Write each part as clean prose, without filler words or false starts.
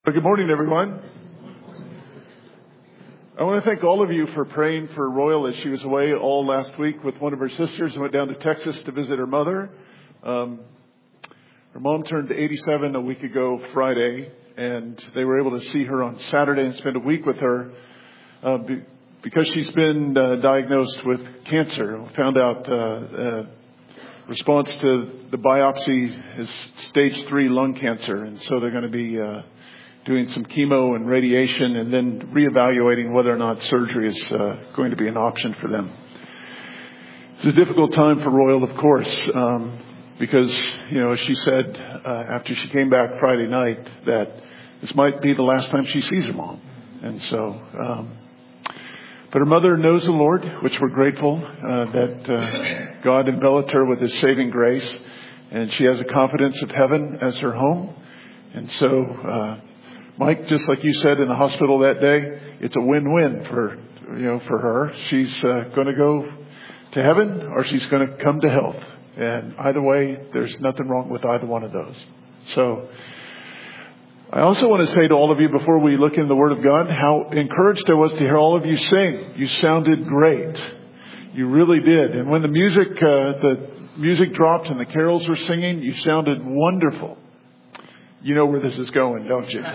Good morning, everyone. I want to thank all of you for praying for Royal as she was away all last week with one of her sisters and went down to Texas to visit her mother. Her mom turned 87 a week ago Friday, and they were able to see her on Saturday and spend a week with her because she's been diagnosed with cancer. We found out response to the biopsy is stage 3 lung cancer, and so they're going to be doing some chemo and radiation and then reevaluating whether or not surgery is going to be an option for them. It's a difficult time for Royal, of course, because, as she said after she came back Friday night, that this might be the last time she sees her mom. And so, but her mother knows the Lord, which we're grateful that God enveloped her with His saving grace, and she has a confidence of heaven as her home. And so, Mike, just like you said in the hospital that day, it's a win-win for her. She's going to go to heaven or she's going to come to health. And either way, there's nothing wrong with either one of those. So I also want to say to all of you before we look in the Word of God, how encouraged I was to hear all of you sing. You sounded great. You really did. And when the music dropped and the carols were singing, you sounded wonderful. You know where this is going, don't you?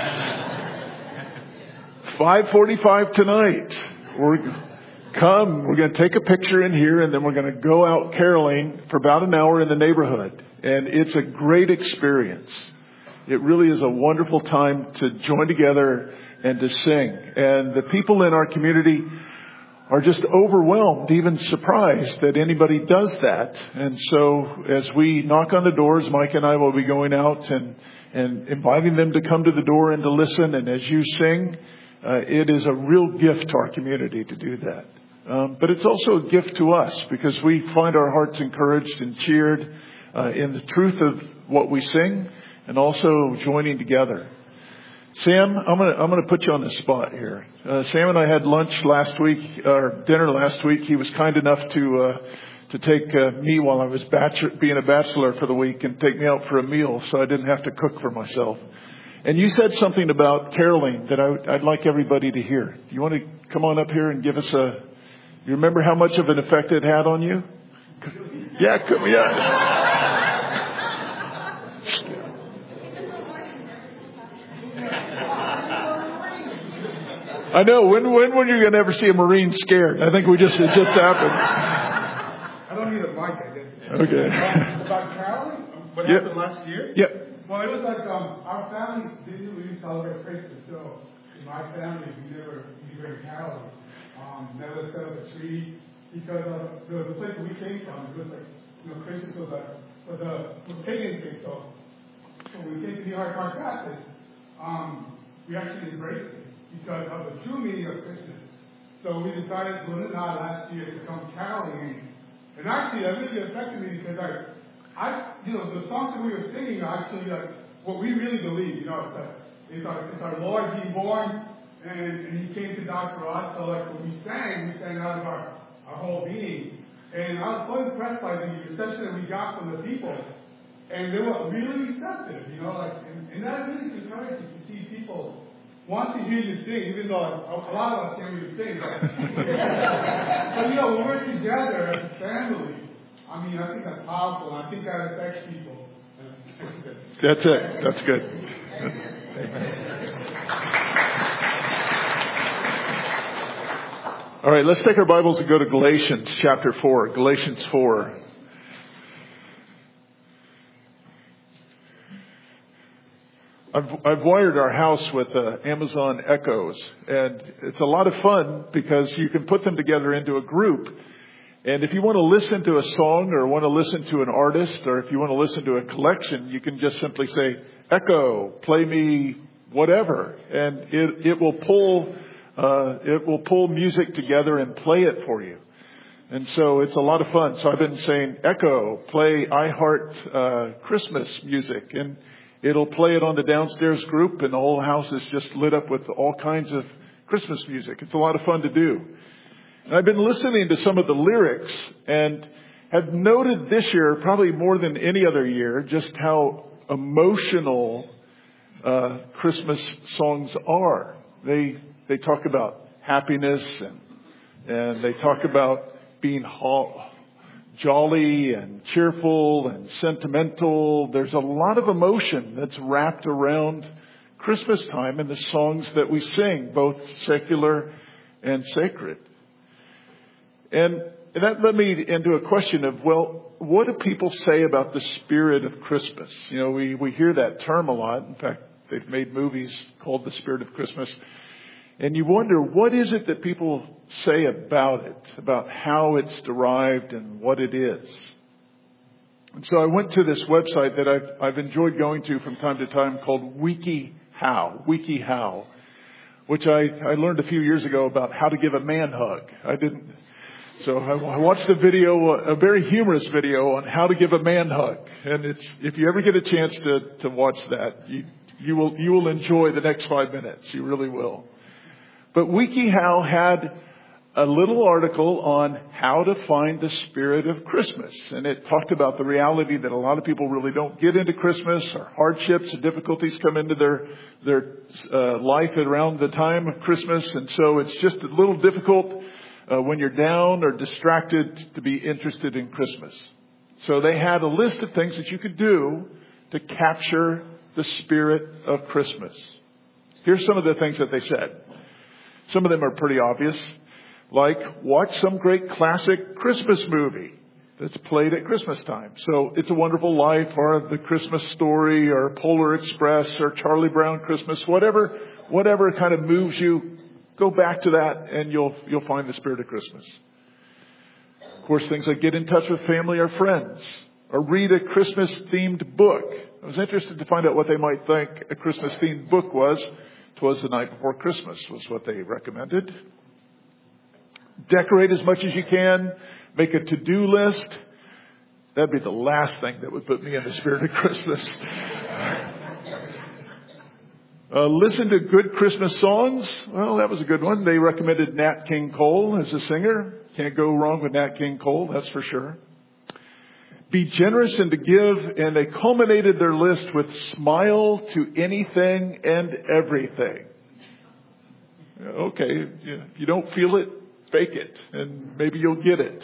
5:45 tonight. We're going to take a picture in here and then we're going to go out caroling for about an hour in the neighborhood. And it's a great experience. It really is a wonderful time to join together and to sing. And the people in our community are just overwhelmed, even surprised that anybody does that. And so as we knock on the doors, Mike and I will be going out and inviting them to come to the door and to listen. And as you sing, it is a real gift to our community to do that. But it's also a gift to us because we find our hearts encouraged and cheered in the truth of what we sing and also joining together. Sam, I'm going to put you on the spot here. Sam and I had lunch last week, or dinner last week. He was kind enough to take me while I was being a bachelor for the week and take me out for a meal, so I didn't have to cook for myself. And you said something about caroling that I'd like everybody to hear. Do you want to come on up here and give us you remember how much of an effect it had on you? Yeah. I know. When were you going to ever see a Marine scared? I think it just happened. I don't need a mic, I guess. Okay. About caroling? What happened last year? Yep. Well, it was like our family didn't really celebrate Christmas. So in my family, we never caroling. Never set up a tree because the place we came from, it was like Christmas was a pagan thing. So when we came to New York Baptist, we actually embraced it because of the true meaning of Christmas. So we decided, Glenn and I, last year to come caroling. And actually, that really affected me because the songs that we were singing are actually like what we really believe. It's our Lord being born, and He came to die for us. So like when we sang out of our whole being. And I was so impressed by the reception that we got from the people. And they were really receptive, and that really is encouraging to see people want to hear you sing, even though a lot of us can't really sing. But when we're together as a family, I think that's powerful, and I think that affects people. That's it. That's good. All right, let's take our Bibles and go to Galatians chapter 4. Galatians 4. I've wired our house with Amazon Echoes, and it's a lot of fun because you can put them together into a group. And if you want to listen to a song or want to listen to an artist or if you want to listen to a collection, you can just simply say, Echo, play me whatever. And it will pull music together and play it for you. And so it's a lot of fun. So I've been saying, Echo, play I Heart Christmas music. And it'll play it on the downstairs group, and the whole house is just lit up with all kinds of Christmas music. It's a lot of fun to do. And I've been listening to some of the lyrics and have noted this year, probably more than any other year, just how emotional Christmas songs are. They talk about happiness and they talk about being jolly and cheerful and sentimental. There's a lot of emotion that's wrapped around Christmas time in the songs that we sing, both secular and sacred. And that led me into a question of, well, what do people say about the spirit of Christmas? You know, we hear that term a lot. In fact, they've made movies called The Spirit of Christmas. And you wonder, what is it that people say about it, about how it's derived and what it is? And so I went to this website that I've enjoyed going to from time to time called WikiHow, which I learned a few years ago about how to give a man hug. So I watched a very humorous video on how to give a man hug. And if you ever get a chance to watch that, you will enjoy the next 5 minutes. You really will. But WikiHow had a little article on how to find the spirit of Christmas. And it talked about the reality that a lot of people really don't get into Christmas, or hardships and difficulties come into their life around the time of Christmas. And so it's just a little difficult when you're down or distracted to be interested in Christmas. So they had a list of things that you could do to capture the spirit of Christmas. Here's some of the things that they said. Some of them are pretty obvious, like watch some great classic Christmas movie that's played at Christmas time. So It's a Wonderful Life, or The Christmas Story, or Polar Express, or Charlie Brown Christmas, whatever kind of moves you. Go back to that and you'll find the spirit of Christmas. Of course, things like get in touch with family or friends, or read a Christmas themed book. I was interested to find out what they might think a Christmas themed book was. 'Twas the Night Before Christmas was what they recommended. Decorate as much as you can. Make a to-do list. That'd be the last thing that would put me in the spirit of Christmas. Listen to good Christmas songs. Well, that was a good one. They recommended Nat King Cole as a singer. Can't go wrong with Nat King Cole, that's for sure. Be generous and to give, and they culminated their list with smile to anything and everything. Okay, if you don't feel it, fake it, and maybe you'll get it.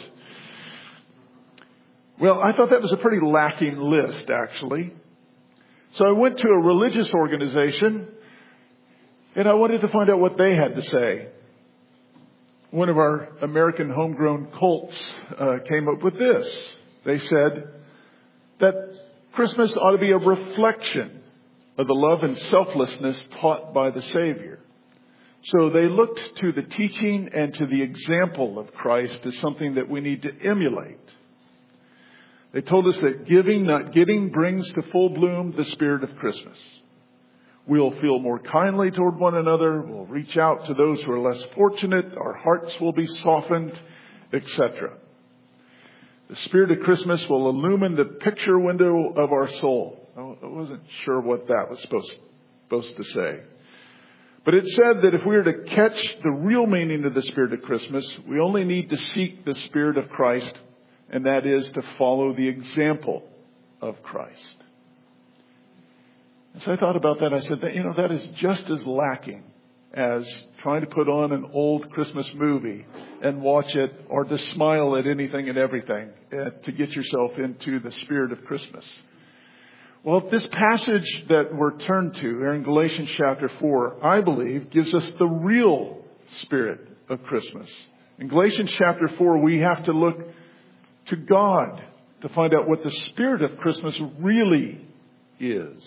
Well, I thought that was a pretty lacking list, actually. So I went to a religious organization, and I wanted to find out what they had to say. One of our American homegrown cults came up with this. They said that Christmas ought to be a reflection of the love and selflessness taught by the Savior. So they looked to the teaching and to the example of Christ as something that we need to emulate. They told us that giving, not getting, brings to full bloom the spirit of Christmas. We'll feel more kindly toward one another. We'll reach out to those who are less fortunate. Our hearts will be softened, etc. The spirit of Christmas will illumine the picture window of our soul. I wasn't sure what that was supposed to say. But it said that if we are to catch the real meaning of the spirit of Christmas, we only need to seek the spirit of Christ, and that is to follow the example of Christ. As I thought about that, I said, that is just as lacking as trying to put on an old Christmas movie and watch it, or to smile at anything and everything to get yourself into the spirit of Christmas. Well, this passage that we're turned to here in Galatians chapter 4, I believe, gives us the real spirit of Christmas. In Galatians chapter 4, we have to look to God to find out what the spirit of Christmas really is.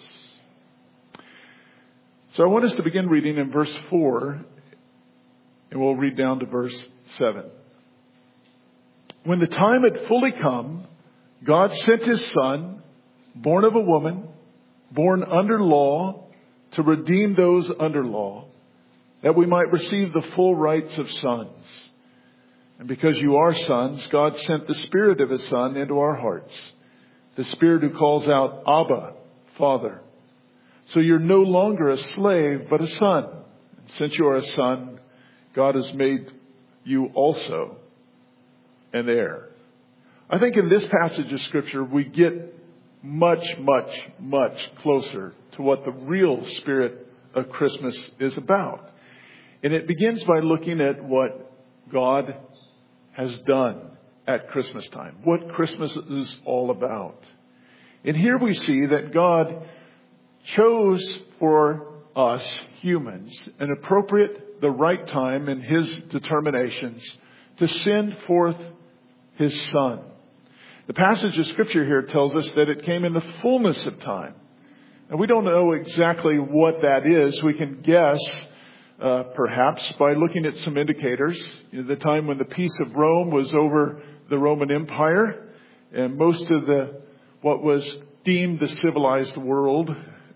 So I want us to begin reading in verse 4, and we'll read down to verse 7. When the time had fully come, God sent His Son, born of a woman, born under law, to redeem those under law, that we might receive the full rights of sons. And because you are sons, God sent the Spirit of His Son into our hearts, the Spirit who calls out, Abba, Father. So you're no longer a slave, but a son. And since you are a son, God has made you also an heir. I think in this passage of Scripture, we get much, much, much closer to what the real spirit of Christmas is about. And it begins by looking at what God has done at Christmas time, what Christmas is all about. And here we see that God chose for us humans an appropriate, the right time in His determinations to send forth His Son. The passage of Scripture here tells us that it came in the fullness of time. And we don't know exactly what that is. We can guess, perhaps, by looking at some indicators. The time when the peace of Rome was over the Roman Empire, and most of what was deemed the civilized world,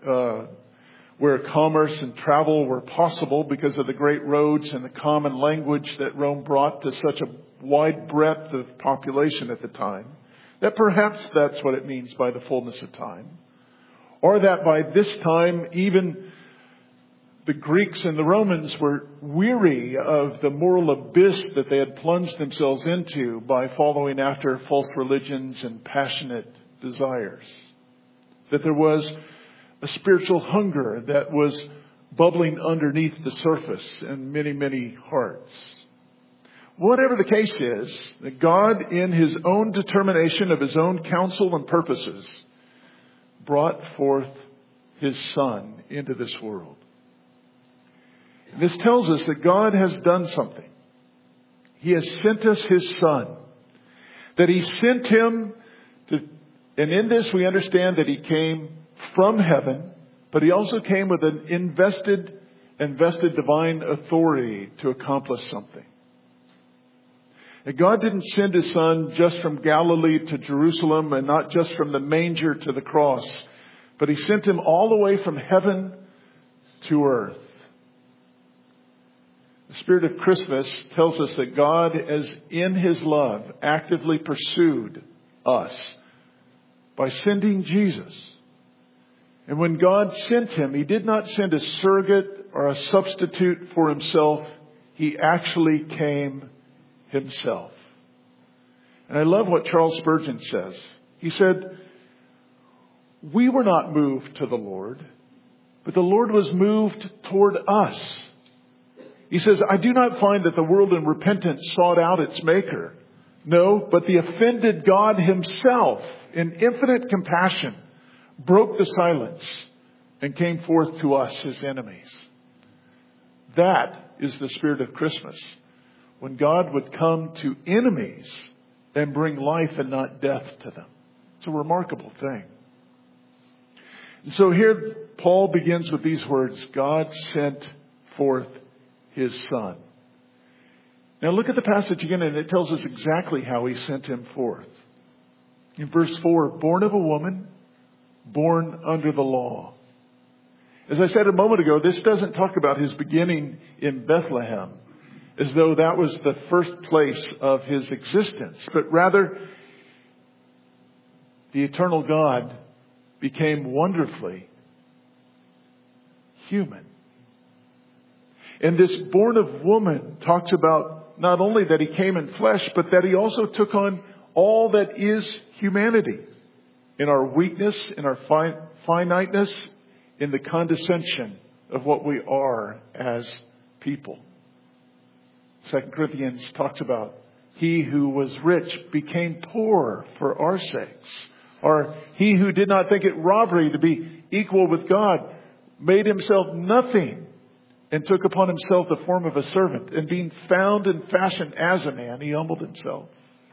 where commerce and travel were possible because of the great roads and the common language that Rome brought to such a wide breadth of population at the time, that perhaps that's what it means by the fullness of time. Or that by this time, even the Greeks and the Romans were weary of the moral abyss that they had plunged themselves into by following after false religions and passionate desires. That there was a spiritual hunger that was bubbling underneath the surface in many, many hearts. Whatever the case is, that God, in His own determination of His own counsel and purposes, brought forth His Son into this world. And this tells us that God has done something. He has sent us His Son. That He sent Him to, and in this we understand that He came from heaven, but He also came with an invested divine authority to accomplish something. And God didn't send His Son just from Galilee to Jerusalem and not just from the manger to the cross, but He sent Him all the way from heaven to earth. The spirit of Christmas tells us that God, as in His love, actively pursued us by sending Jesus. And when God sent Him, He did not send a surrogate or a substitute for Himself. He actually came Himself. And I love what Charles Spurgeon says. He said, "We were not moved to the Lord, but the Lord was moved toward us." He says, "I do not find that the world in repentance sought out its Maker. No, but the offended God Himself, in infinite compassion, broke the silence and came forth to us, His enemies." That is the spirit of Christmas. When God would come to enemies and bring life and not death to them. It's a remarkable thing. And so here Paul begins with these words, God sent forth His Son. Now look at the passage again, and it tells us exactly how He sent Him forth. In verse 4, born of a woman, born under the law. As I said a moment ago, this doesn't talk about His beginning in Bethlehem, as though that was the first place of His existence. But rather, the eternal God became wonderfully human. And this born of woman talks about not only that He came in flesh, but that He also took on all that is humanity. In our weakness, in our finiteness, in the condescension of what we are as people. 2 Corinthians talks about He who was rich became poor for our sakes. Or He who did not think it robbery to be equal with God made Himself nothing and took upon Himself the form of a servant. And being found and fashioned as a man, He humbled Himself.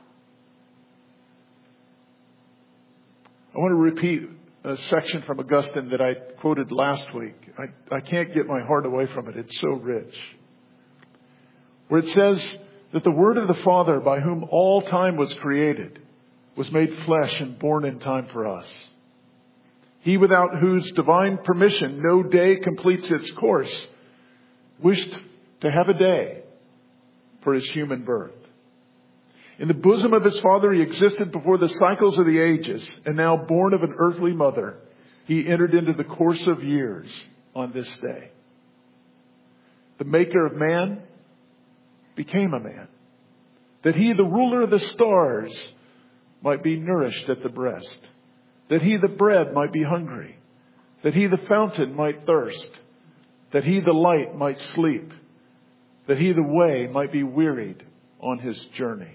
I want to repeat a section from Augustine that I quoted last week. I can't get my heart away from it. It's so rich. Where it says that the Word of the Father, by whom all time was created, was made flesh and born in time for us. He without whose divine permission no day completes its course, wished to have a day for His human birth. In the bosom of His Father, He existed before the cycles of the ages, and now born of an earthly mother, He entered into the course of years on this day. The Maker of man became a man, that He, the ruler of the stars, might be nourished at the breast. that he the bread might be hungry, that he the fountain might thirst, that he the light might sleep, that he the way might be wearied on his journey.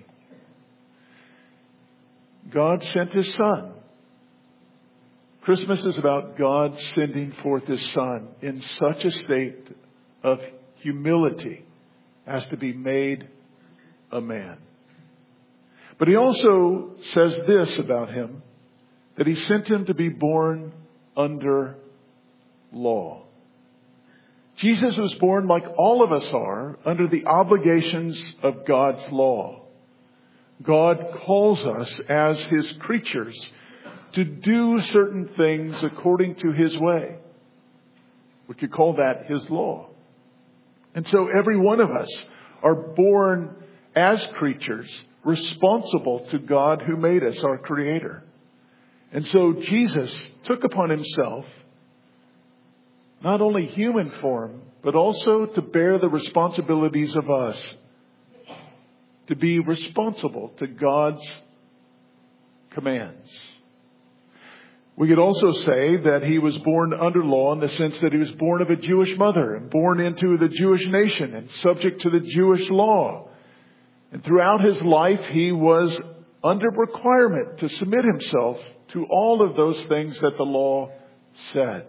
God sent his Son. Christmas is about God sending forth his Son in such a state of humility as to be made a man. But he also says this about him, that he sent him to be born under law. Jesus was born, like all of us are, under the obligations of God's law. God calls us as his creatures to do certain things according to his way. We could call that his law. And so every one of us are born as creatures responsible to God who made us, our Creator. And so Jesus took upon himself not only human form, but also to bear the responsibilities of us, to be responsible to God's commands. We could also say that he was born under law in the sense that he was born of a Jewish mother and born into the Jewish nation and subject to the Jewish law. And throughout his life, he was under requirement to submit himself to all of those things that the law said.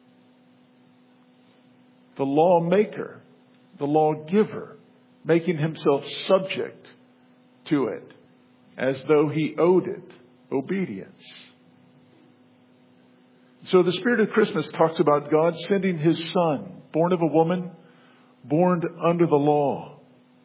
The lawmaker, the lawgiver, making himself subject to it as though he owed it obedience. So the spirit of Christmas talks about God sending his Son, born of a woman, born under the law.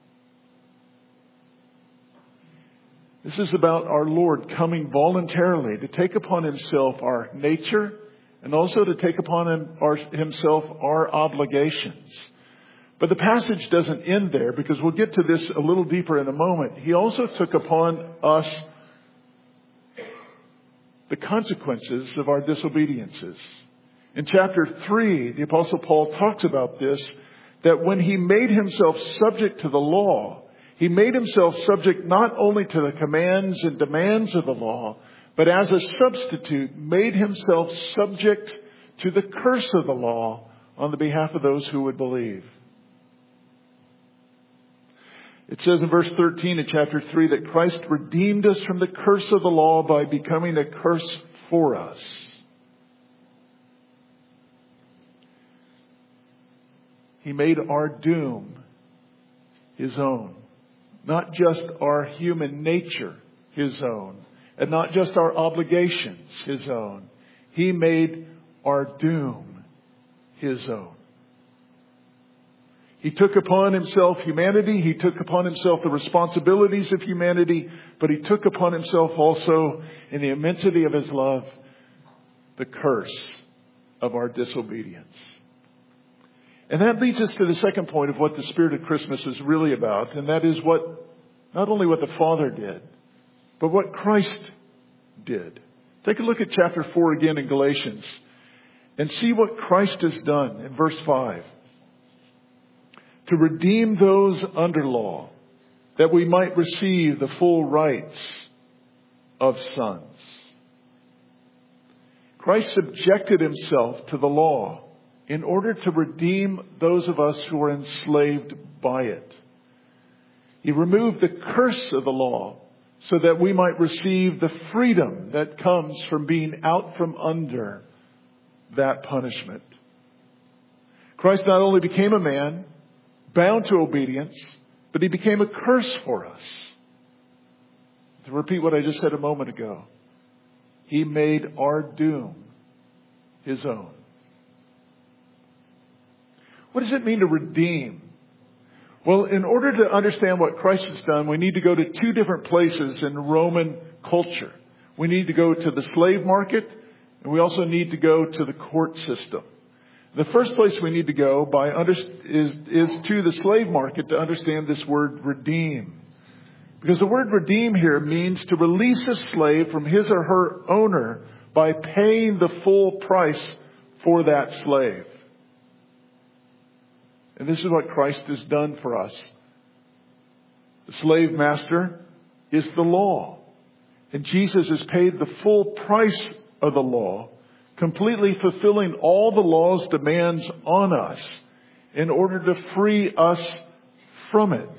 This is about our Lord coming voluntarily to take upon himself our nature and also to take upon himself our obligations. But the passage doesn't end there, because we'll get to this a little deeper in a moment. He also took upon us the consequences of our disobediences. In chapter 3, the Apostle Paul talks about this, that when he made himself subject to the law, he made himself subject not only to the commands and demands of the law, but as a substitute made himself subject to the curse of the law on the behalf of those who would believe. It says in verse 13 of chapter 3 that Christ redeemed us from the curse of the law by becoming a curse for us. He made our doom his own. Not just our human nature his own. And not just our obligations his own. He made our doom his own. He took upon himself humanity. He took upon himself the responsibilities of humanity. But he took upon himself also, in the immensity of his love, the curse of our disobedience. And that leads us to the second point of what the Spirit of Christmas is really about. And that is not only what the Father did, but what Christ did. Take a look at chapter 4 again in Galatians and see what Christ has done in verse 5. To redeem those under law, that we might receive the full rights of sons. Christ subjected himself to the law in order to redeem those of us who are enslaved by it. He removed the curse of the law so that we might receive the freedom that comes from being out from under that punishment. Christ not only became a man, bound to obedience, but he became a curse for us. To repeat what I just said a moment ago, he made our doom his own. What does it mean to redeem? Well, in order to understand what Christ has done, we need to go to two different places in Roman culture. We need to go to the slave market, and we also need to go to the court system. The first place we need to go is to the slave market to understand this word redeem. Because the word redeem here means to release a slave from his or her owner by paying the full price for that slave. And this is what Christ has done for us. The slave master is the law. And Jesus has paid the full price of the law, completely fulfilling all the law's demands on us in order to free us from it.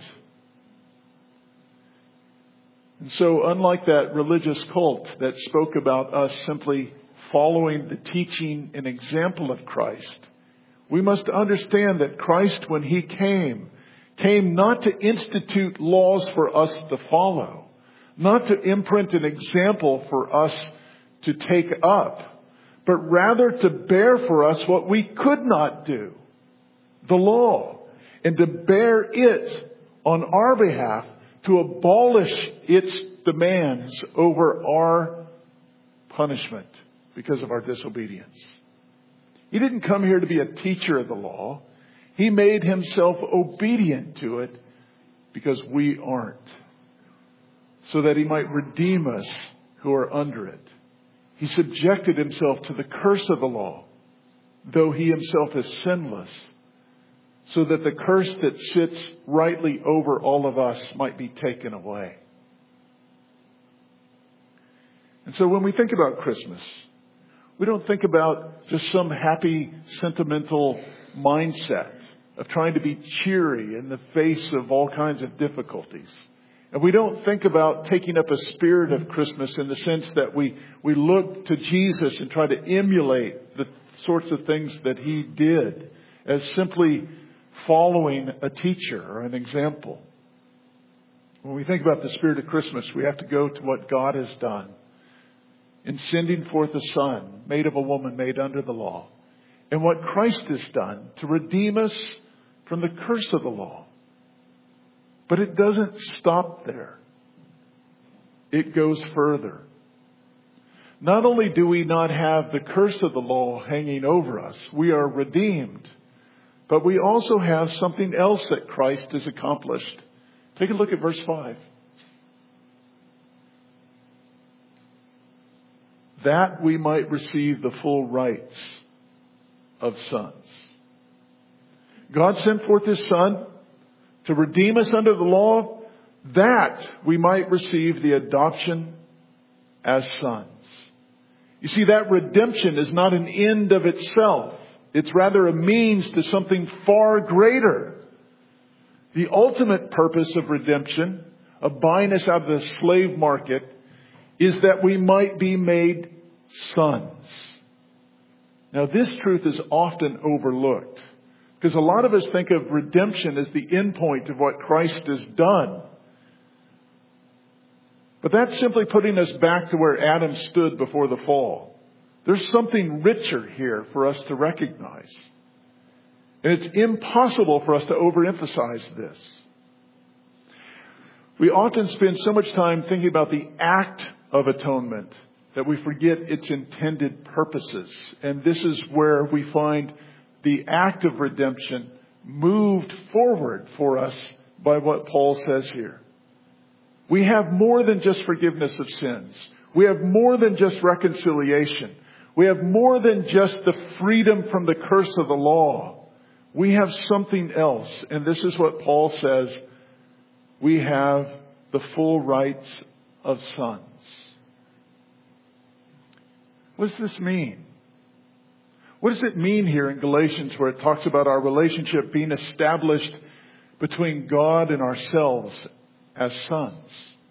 And so, unlike that religious cult that spoke about us simply following the teaching and example of Christ, we must understand that Christ, when He came not to institute laws for us to follow, not to imprint an example for us to take up, but rather to bear for us what we could not do, the law, and to bear it on our behalf, to abolish its demands over our punishment because of our disobedience. He didn't come here to be a teacher of the law. He made Himself obedient to it because we aren't, so that He might redeem us who are under it. He subjected Himself to the curse of the law, though He Himself is sinless, so that the curse that sits rightly over all of us might be taken away. And so when we think about Christmas, we don't think about just some happy, sentimental mindset of trying to be cheery in the face of all kinds of difficulties. And we don't think about taking up a spirit of Christmas in the sense that we look to Jesus and try to emulate the sorts of things that He did as simply following a teacher or an example. When we think about the spirit of Christmas, we have to go to what God has done in sending forth a Son made of a woman, made under the law, and what Christ has done to redeem us from the curse of the law. But it doesn't stop there. It goes further. Not only do we not have the curse of the law hanging over us, we are redeemed, but we also have something else that Christ has accomplished. Take a look at verse 5. That we might receive the full rights of sons. God sent forth His Son to redeem us under the law, that we might receive the adoption as sons. You see, that redemption is not an end of itself. It's rather a means to something far greater. The ultimate purpose of redemption, of buying us out of the slave market, is that we might be made sons. Now, this truth is often overlooked, because a lot of us think of redemption as the end point of what Christ has done. But that's simply putting us back to where Adam stood before the fall. There's something richer here for us to recognize. And it's impossible for us to overemphasize this. We often spend so much time thinking about the act of atonement that we forget its intended purposes. And this is where we find the act of redemption moved forward for us by what Paul says here. We have more than just forgiveness of sins. We have more than just reconciliation. We have more than just the freedom from the curse of the law. We have something else. And this is what Paul says. We have the full rights of sons. What does this mean? What does it mean here in Galatians where it talks about our relationship being established between God and ourselves as sons?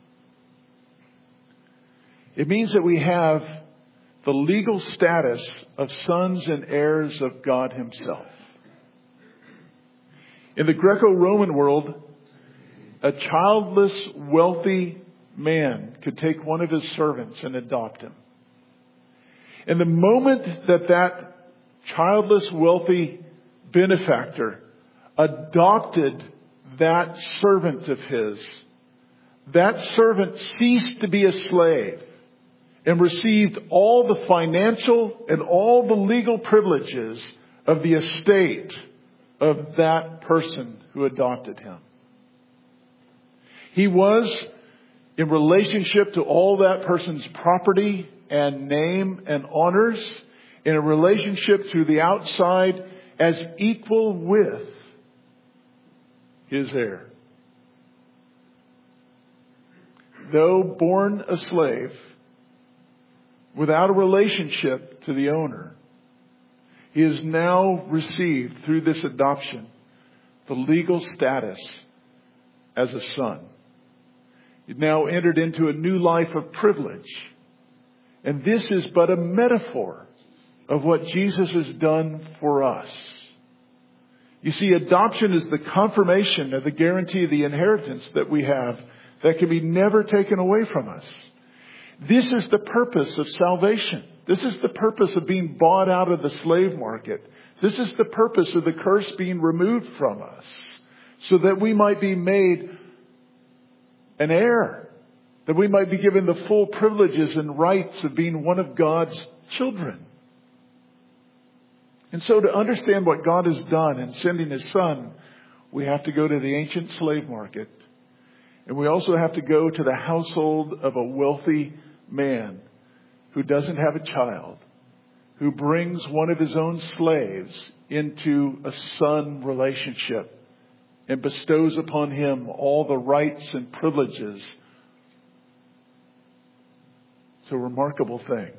It means that we have the legal status of sons and heirs of God Himself. In the Greco-Roman world, a childless, wealthy man could take one of his servants and adopt him. And the moment that childless, wealthy benefactor adopted that servant of his, that servant ceased to be a slave and received all the financial and all the legal privileges of the estate of that person who adopted him. He was in relationship to all that person's property and name and honors, in a relationship to the outside as equal with his heir. Though born a slave, without a relationship to the owner. He has now received, through this adoption, the legal status as a son. He's now entered into a new life of privilege. And this is but a metaphor of what Jesus has done for us. You see, adoption is the confirmation of the guarantee of the inheritance that we have that can be never taken away from us. This is the purpose of salvation. This is the purpose of being bought out of the slave market. This is the purpose of the curse being removed from us, so that we might be made an heir, that we might be given the full privileges and rights of being one of God's children. And so to understand what God has done in sending His Son, we have to go to the ancient slave market. And we also have to go to the household of a wealthy man who doesn't have a child, who brings one of his own slaves into a son relationship and bestows upon him all the rights and privileges. It's a remarkable thing.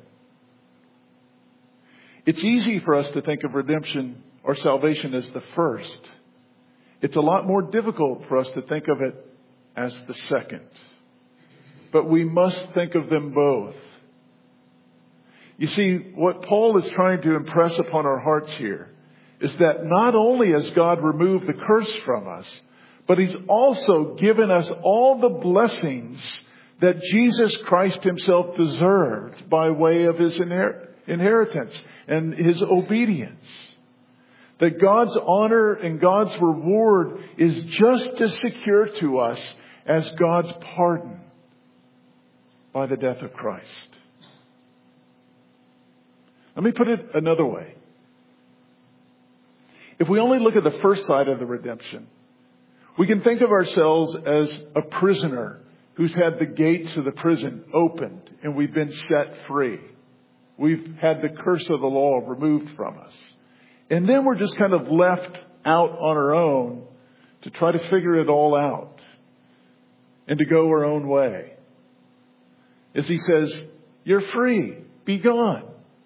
It's easy for us to think of redemption or salvation as the first. It's a lot more difficult for us to think of it as the second. But we must think of them both. You see, what Paul is trying to impress upon our hearts here is that not only has God removed the curse from us, but He's also given us all the blessings that Jesus Christ Himself deserved by way of His inheritance and His obedience. That God's honor and God's reward is just as secure to us as God's pardon by the death of Christ. Let me put it another way. If we only look at the first side of the redemption, we can think of ourselves as a prisoner who's had the gates of the prison opened and we've been set free. We've had the curse of the law removed from us. And then we're just kind of left out on our own to try to figure it all out and to go our own way. As he says, you're free, be gone.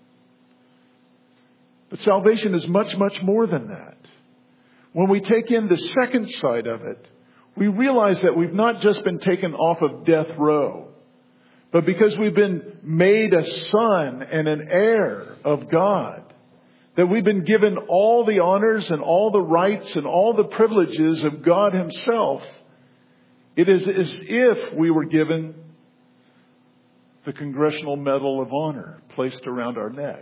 But salvation is much, much more than that. When we take in the second side of it, we realize that we've not just been taken off of death row, but because we've been made a son and an heir of God, that we've been given all the honors and all the rights and all the privileges of God Himself. It is as if we were given the Congressional Medal of Honor placed around our neck.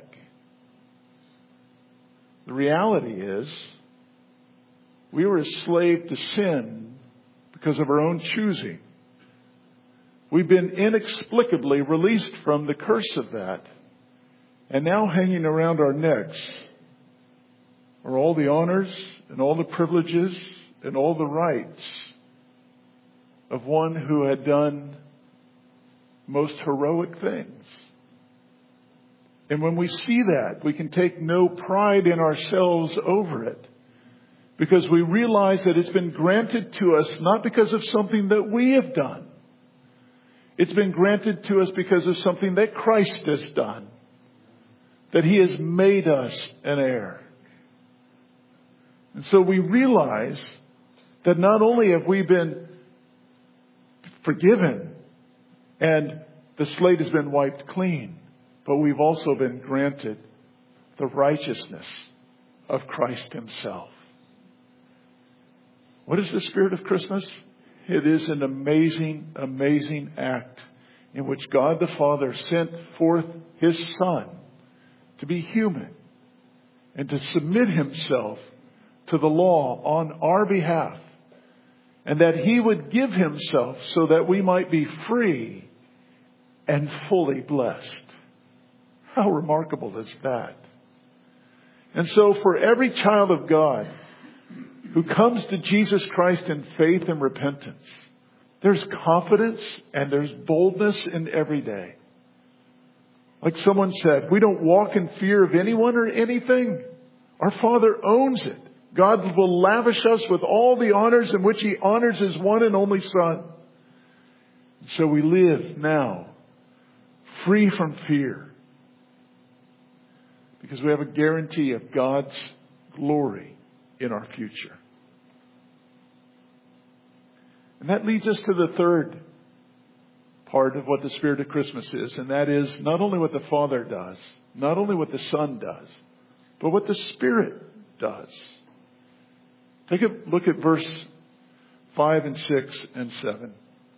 The reality is, we were a slave to sin because of our own choosing. We've been inexplicably released from the curse of that. And now hanging around our necks are all the honors and all the privileges and all the rights of one who had done most heroic things. And when we see that, we can take no pride in ourselves over it, because we realize that it's been granted to us not because of something that we have done. It's been granted to us because of something that Christ has done, that He has made us an heir. And so we realize that not only have we been forgiven and the slate has been wiped clean, but we've also been granted the righteousness of Christ Himself. What is the spirit of Christmas? It is an amazing, amazing act in which God the Father sent forth His Son to be human and to submit Himself to the law on our behalf, and that He would give Himself so that we might be free and fully blessed. How remarkable is that? And so for every child of God who comes to Jesus Christ in faith and repentance, there's confidence and there's boldness in every day. Like someone said, we don't walk in fear of anyone or anything. Our Father owns it. God will lavish us with all the honors in which He honors His one and only Son. So we live now free from fear because we have a guarantee of God's glory in our future. And that leads us to the third part of what the Spirit of Christmas is, and that is not only what the Father does, not only what the Son does, but what the Spirit does. Take a look at verse 5 and 6 and 7.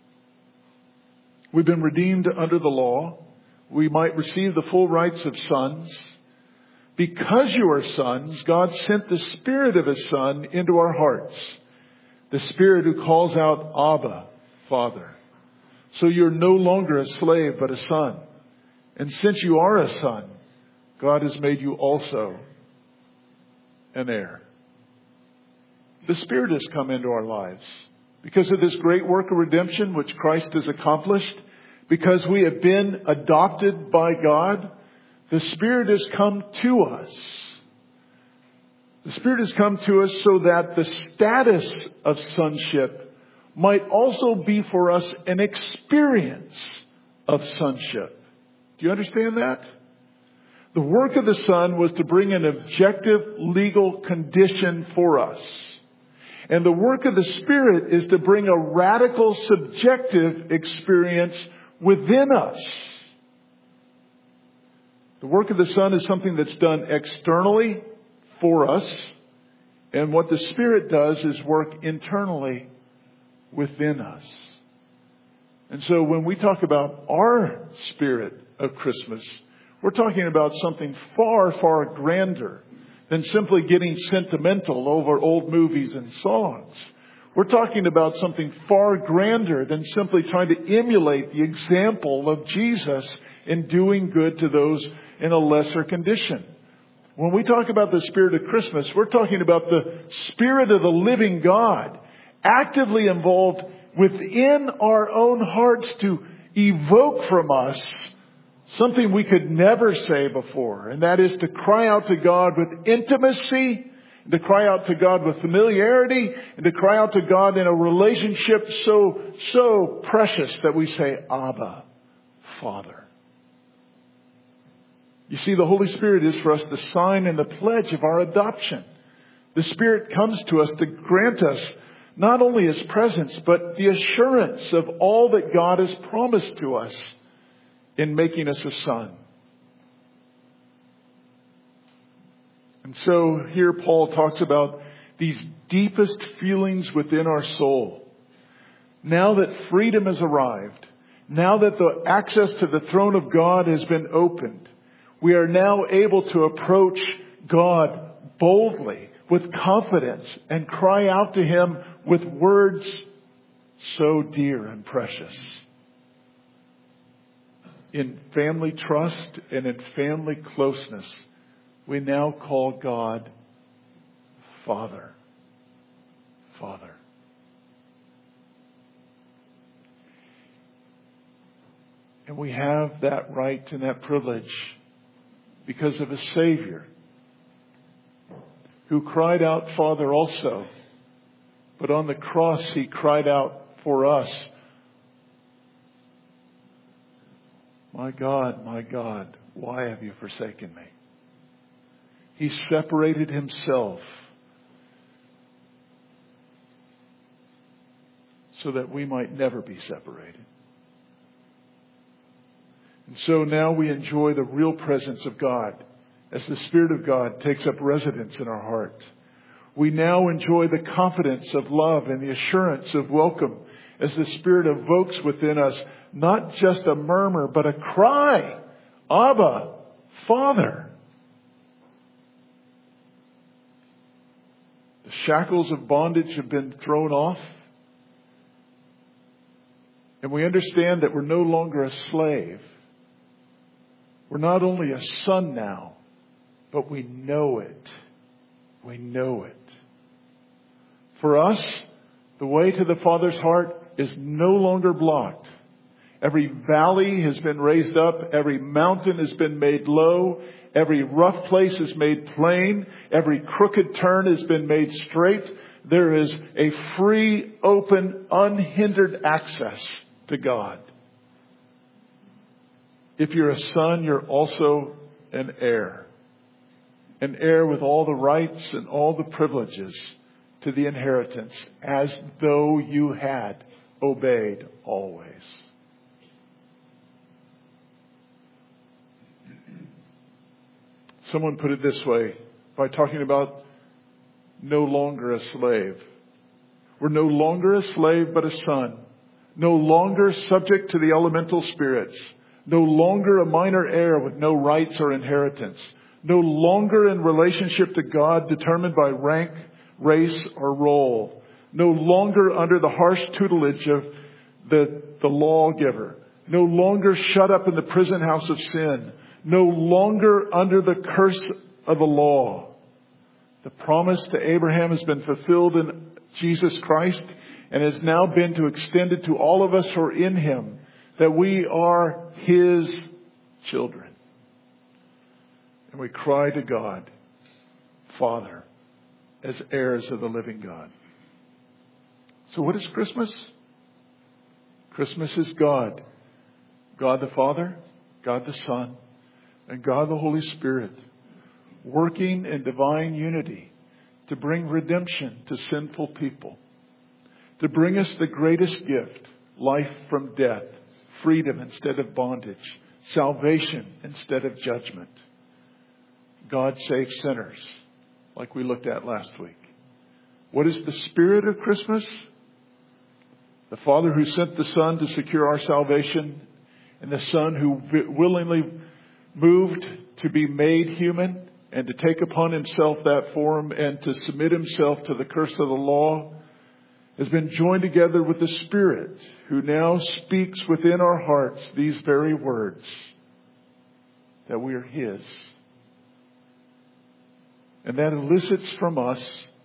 We've been redeemed under the law. We might receive the full rights of sons. Because you are sons, God sent the Spirit of His Son into our hearts. The Spirit who calls out, Abba, Father. So you're no longer a slave, but a son. And since you are a son, God has made you also an heir. The Spirit has come into our lives because of this great work of redemption which Christ has accomplished. Because we have been adopted by God, the Spirit has come to us. The Spirit has come to us so that the status of sonship might also be for us an experience of sonship. Do you understand that? The work of the Son was to bring an objective legal condition for us. And the work of the Spirit is to bring a radical subjective experience within us. The work of the Son is something that's done externally for us. And what the Spirit does is work internally within us. And so when we talk about our spirit of Christmas, we're talking about something far, far grander than simply getting sentimental over old movies and songs. We're talking about something far grander than simply trying to emulate the example of Jesus in doing good to those in a lesser condition. When we talk about the Spirit of Christmas, we're talking about the Spirit of the living God actively involved within our own hearts to evoke from us something we could never say before. And that is to cry out to God with intimacy, to cry out to God with familiarity, and to cry out to God in a relationship so precious that we say, Abba, Father. You see, the Holy Spirit is for us the sign and the pledge of our adoption. The Spirit comes to us to grant us not only His presence, but the assurance of all that God has promised to us in making us a son. And so here Paul talks about these deepest feelings within our soul. Now that freedom has arrived, now that the access to the throne of God has been opened, we are now able to approach God boldly, with confidence, and cry out to Him with words so dear and precious. In family trust and in family closeness, we now call God Father. Father. And we have that right and that privilege because of a Savior who cried out, Father, also. But on the cross, He cried out for us, my God, why have you forsaken me? He separated Himself so that we might never be separated. And so now we enjoy the real presence of God as the Spirit of God takes up residence in our heart. We now enjoy the confidence of love and the assurance of welcome as the Spirit evokes within us not just a murmur, but a cry, Abba, Father. The shackles of bondage have been thrown off. And we understand that we're no longer a slave. We're not only a son now, but we know it. We know it. For us, the way to the Father's heart is no longer blocked. Every valley has been raised up. Every mountain has been made low. Every rough place is made plain. Every crooked turn has been made straight. There is a free, open, unhindered access to God. If you're a son, you're also an heir. and heir with all the rights and all the privileges to the inheritance, as though you had obeyed always. Someone put it this way by talking about no longer a slave. We're no longer a slave, but a son. No longer subject to the elemental spirits. No longer a minor heir with no rights or inheritance. No longer in relationship to God determined by rank, race, or role. No longer under the harsh tutelage of the lawgiver. No longer shut up in the prison house of sin. No longer under the curse of the law. The promise to Abraham has been fulfilled in Jesus Christ and has now been extended to all of us who are in Him, that we are His children. And we cry to God, Father, as heirs of the living God. So what is Christmas? Christmas is God. God the Father, God the Son, and God the Holy Spirit, working in divine unity to bring redemption to sinful people, to bring us the greatest gift, life from death, freedom instead of bondage, salvation instead of judgment. God saves sinners, like we looked at last week. What is the spirit of Christmas? The Father who sent the Son to secure our salvation, and the Son who willingly moved to be made human and to take upon Himself that form and to submit Himself to the curse of the law, has been joined together with the Spirit who now speaks within our hearts these very words, that we are His. And that elicits from us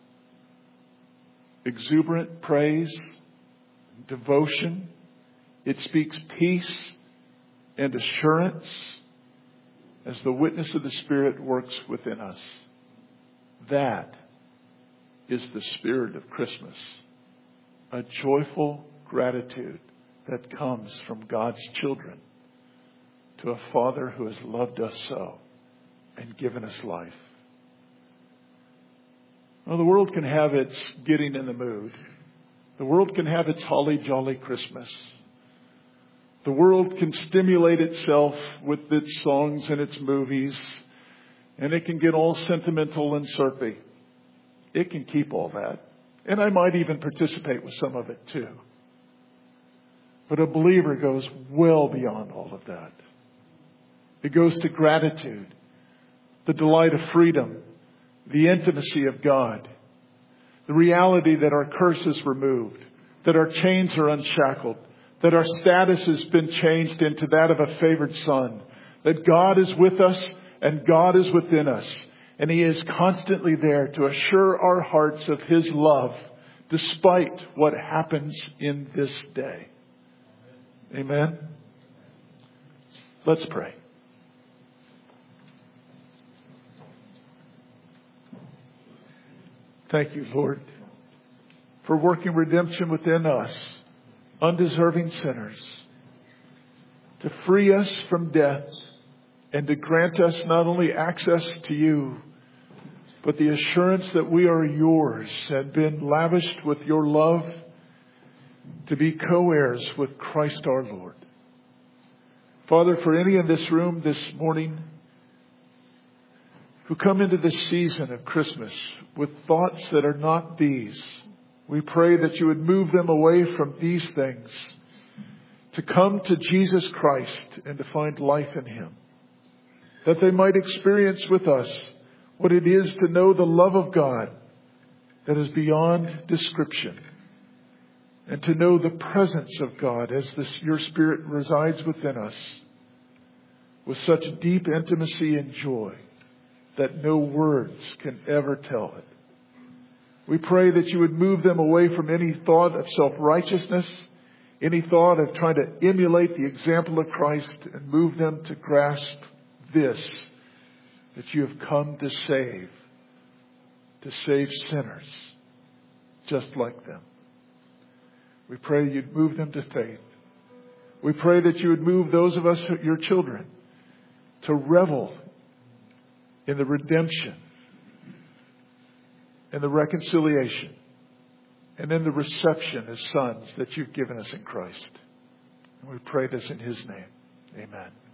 exuberant praise, devotion. It speaks peace and assurance as the witness of the Spirit works within us. That is the spirit of Christmas. A joyful gratitude that comes from God's children to a Father who has loved us so and given us life. Well, the world can have its getting in the mood. The world can have its holly jolly Christmas. The world can stimulate itself with its songs and its movies, and it can get all sentimental and syrupy. It can keep all that. And I might even participate with some of it too. But a believer goes well beyond all of that. It goes to gratitude, the delight of freedom, the intimacy of God, the reality that our curse is removed, that our chains are unshackled, that our status has been changed into that of a favored son, that God is with us and God is within us, and He is constantly there to assure our hearts of His love despite what happens in this day. Amen. Let's pray. Thank you, Lord, for working redemption within us, undeserving sinners, to free us from death and to grant us not only access to You, but the assurance that we are Yours and been lavished with Your love to be co-heirs with Christ our Lord. Father, for any in this room this morning who come into this season of Christmas with thoughts that are not these, we pray that You would move them away from these things to come to Jesus Christ and to find life in Him. That they might experience with us what it is to know the love of God that is beyond description, and to know the presence of God as Your Spirit resides within us with such deep intimacy and joy that no words can ever tell it. We pray that You would move them away from any thought of self-righteousness, any thought of trying to emulate the example of Christ, and move them to grasp this, that You have come to save sinners just like them. We pray You'd move them to faith. We pray that You would move those of us, Your children, to revel in the redemption and the reconciliation and in the reception as sons that you've given us in Christ. And we pray this in His name. Amen.